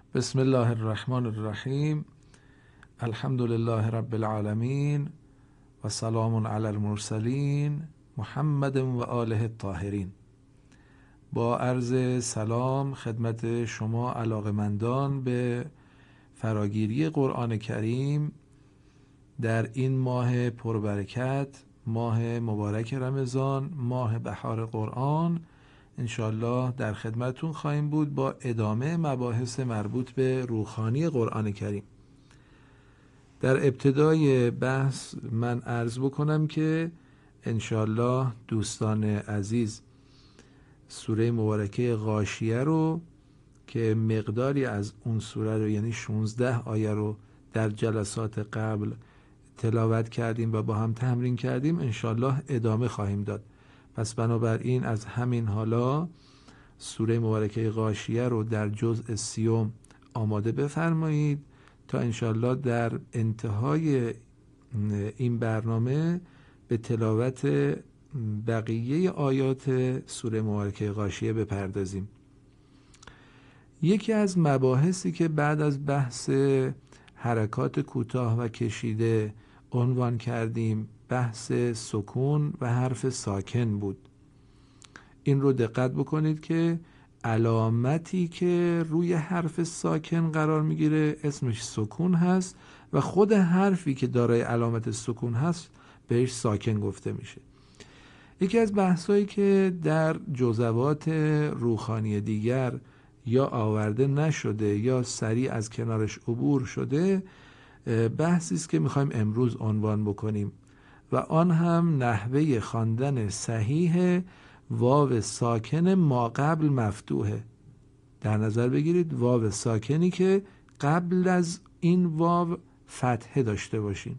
بسم الله الرحمن الرحیم. الحمد لله رب العالمین و سلام علی المرسلین محمد و آله الطاهرین. با عرض سلام خدمت شما علاقمندان به فراگیری قرآن کریم در این ماه پربرکت، ماه مبارک رمضان، ماه بهار قرآن. انشالله در خدمتون خواهیم بود با ادامه مباحث مربوط به روحانی قرآن کریم. در ابتدای بحث من عرض بکنم که انشالله دوستان عزیز سوره مبارکه غاشیه رو که مقداری از اون سوره رو یعنی 16 آیه رو در جلسات قبل تلاوت کردیم و با هم تمرین کردیم، انشالله ادامه خواهیم داد. پس بنابراین از همین حالا سوره مبارکه غاشیه رو در جزء 30 آماده بفرمایید تا انشالله در انتهای این برنامه به تلاوت بقیه آیات سوره مبارکه غاشیه بپردازیم. یکی از مباحثی که بعد از بحث حرکات کوتاه و کشیده عنوان کردیم بحث سکون و حرف ساکن بود. این رو دقت بکنید که علامتی که روی حرف ساکن قرار میگیره اسمش سکون هست و خود حرفی که دارای علامت سکون هست بهش ساکن گفته میشه. یکی از بحثایی که در جزوات روحانی دیگر یا آورده نشده یا سریع از کنارش عبور شده، بحثی است که میخوایم امروز عنوان بکنیم و آن هم نحوه خواندن صحیح واو ساکن ما قبل مفتوحه. در نظر بگیرید واو ساکنی که قبل از این واو فتحه داشته باشین.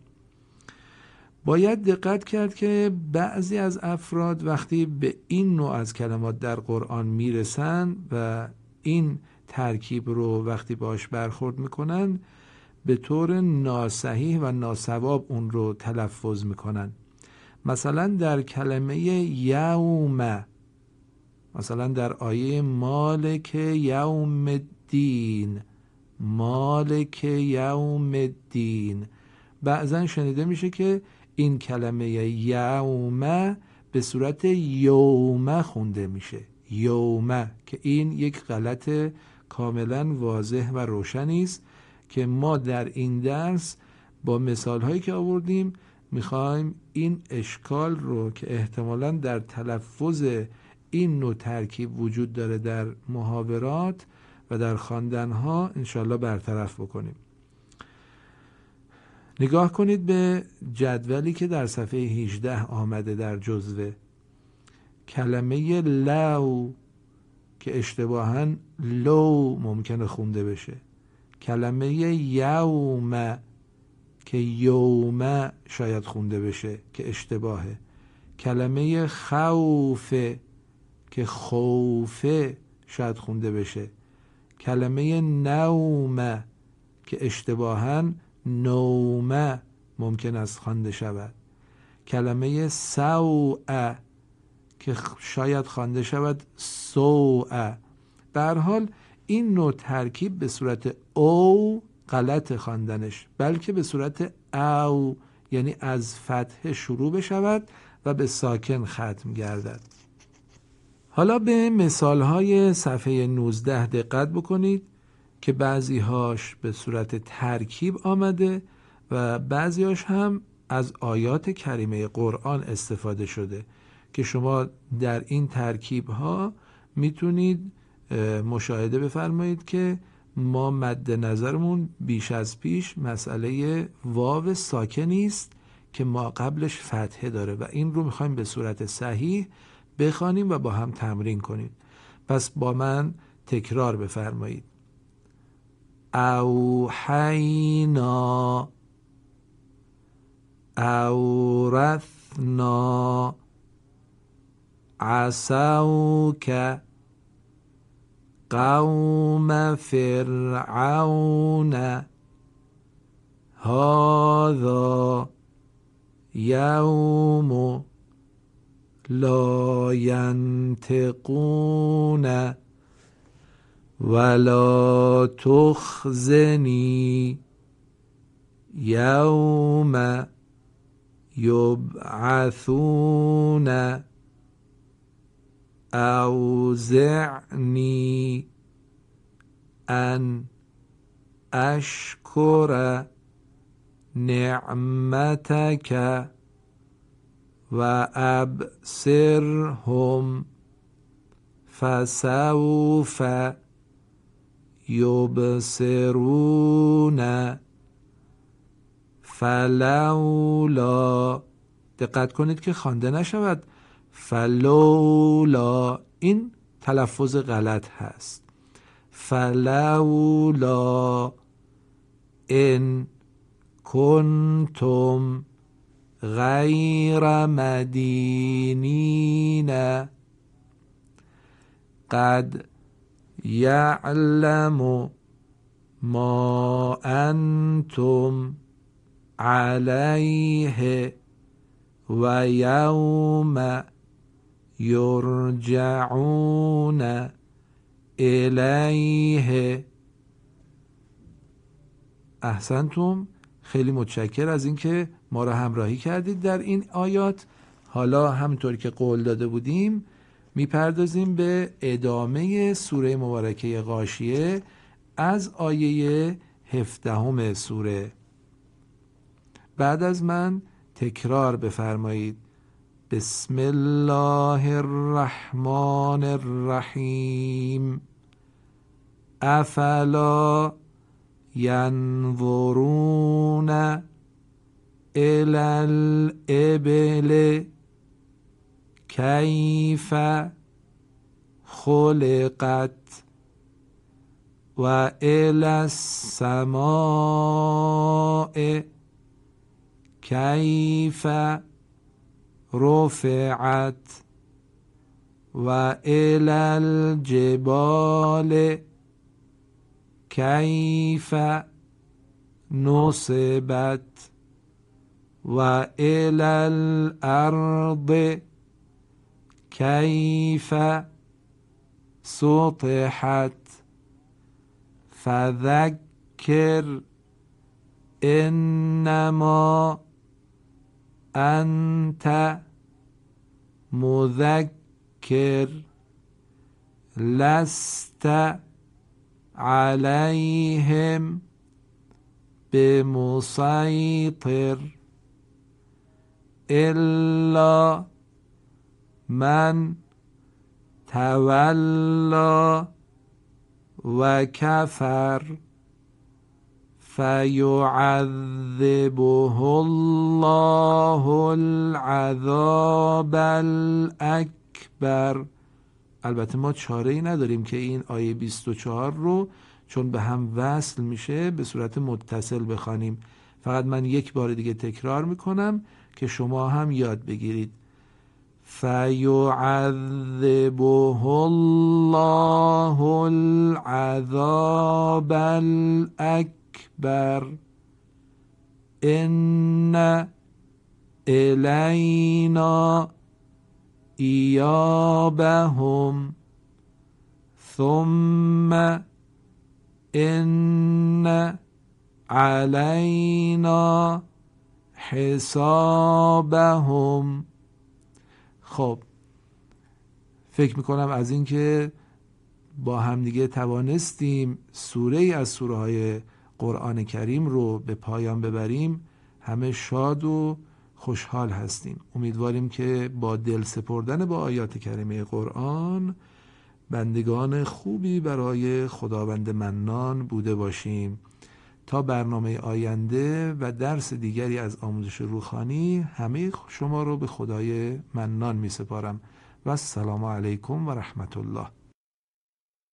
باید دقت کرد که بعضی از افراد وقتی به این نوع از کلمات در قرآن میرسن و این ترکیب رو وقتی باش برخورد میکنن به طور ناصحیح و ناصواب اون رو تلفظ میکنن. مثلا در کلمه یوم، مثلا در آیه مالک یوم الدین، مالک یوم الدین، بعضا شنیده میشه که این کلمه یوم به صورت یوم خونده میشه، یوم، که این یک غلط کاملا واضح و روشنی است که ما در این درس با مثال هایی که آوردیم میخوایم این اشکال رو که احتمالاً در تلفظ این نوع ترکیب وجود داره در محاورات و در خواندنها انشالله برطرف بکنیم. نگاه کنید به جدولی که در صفحه 18 آمده در جزوه. کلمه لو که اشتباهاً لو ممکنه خونده بشه، کلمه یوم که یوم شاید خونده بشه که اشتباهه، کلمه خوف که خوفه شاید خونده بشه، کلمه نوم که اشتباهاً نومه ممکن است خوانده شود، کلمه سوء که شاید خوانده شود سوء. به هر حال این نوع ترکیب به صورت او غلط خواندنش، بلکه به صورت او، یعنی از فتح شروع بشود و به ساکن ختم گردد. حالا به مثالهای صفحه 19 دقت بکنید که بعضیهاش به صورت ترکیب آمده و بعضیهاش هم از آیات کریمه قرآن استفاده شده که شما در این ترکیب ها میتونید مشاهده بفرمایید که ما مد نظرمون بیش از پیش مسئله واو ساکنی است که ما قبلش فتحه داره و این رو میخوایم به صورت صحیح بخوانیم و با هم تمرین کنیم. پس با من تکرار بفرمایید. اوحینا، اورثنا، عصوک، قوم فرعون، هذا یوم لا ینطقون ولا تخزنی یوم یبعثون اوزعنی ان اشکر نعمتک و ابصرهم فسوف یبصرون فلولا، دقت کنید که خوانده نشود فلولا، این تلفظ غلط هست. فلولا ان کنتم غیر مدینین قد یعلم ما انتم علیه و یوم یرجعون الیه. احسنتم، خیلی متشکر از اینکه ما را همراهی کردید در این آیات. حالا همونطور که قول داده بودیم میپردازیم به ادامه سوره مبارکه غاشیه از آیه 17 سوره. بعد از من تکرار بفرمایید. بسم الله الرحمن الرحیم. افلا ینظرون الی الابل کیف خلقت و الی السماء کیف رفعت و الی الجبال کیف نصبت و الی الارض کیف سطحت فذکر انما انت مذکر لست علیهم بمسیطر الا من تولی و کفر فیعذبه الله العذاب الاکبر. البته ما چاره ای نداریم که این آیه 24 رو چون به هم وصل میشه به صورت متصل بخوانیم. فقط من یک بار دیگه تکرار میکنم که شما هم یاد بگیرید. فیعذبه الله العذاب الاکبر ان الینا ایابهم ثم ان علینا حسابهم. خب فکر میکنم از این که با همدیگه توانستیم سوره ای از سوره های قرآن کریم رو به پایان ببریم همه شاد و خوشحال هستیم. امیدواریم که با دل سپردن با آیات کریمه قرآن بندگان خوبی برای خداوند منان بوده باشیم. تا برنامه آینده و درس دیگری از آموزش روحانی همه شما رو به خدای منان می سپارم و السلام علیکم و رحمت الله.